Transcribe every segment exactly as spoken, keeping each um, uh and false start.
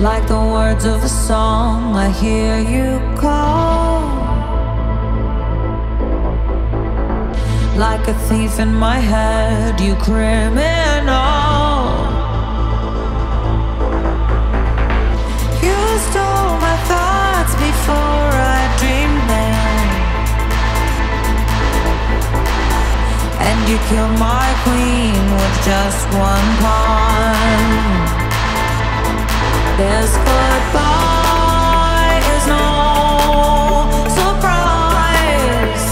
Like the words of a song, I hear you call. Like a thief in my head, you criminal. You stole my thoughts before I dreamed them, and you killed my queen with just one pawn. This goodbye is no surprise.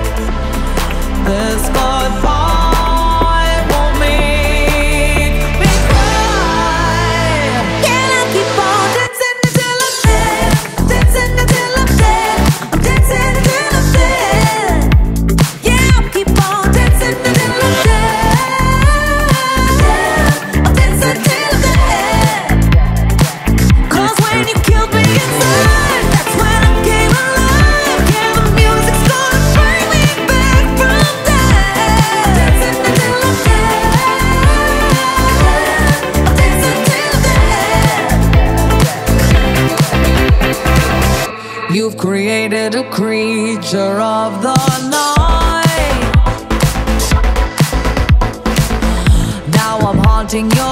This goodbye won't make me cry. Can I keep on dancing until I'm dead? Dancing until I'm dead. I'm dancing until I'm dead. Yeah, I'll keep on dancing until I'm dead. I'll dance until I'm dead. Cause when you killed me inside, that's when I came alive. Yeah, the music's gonna bring me back from death. Dancing until I'm dead. I'll dance until dead. You've created a creature of the night. Now I'm haunting your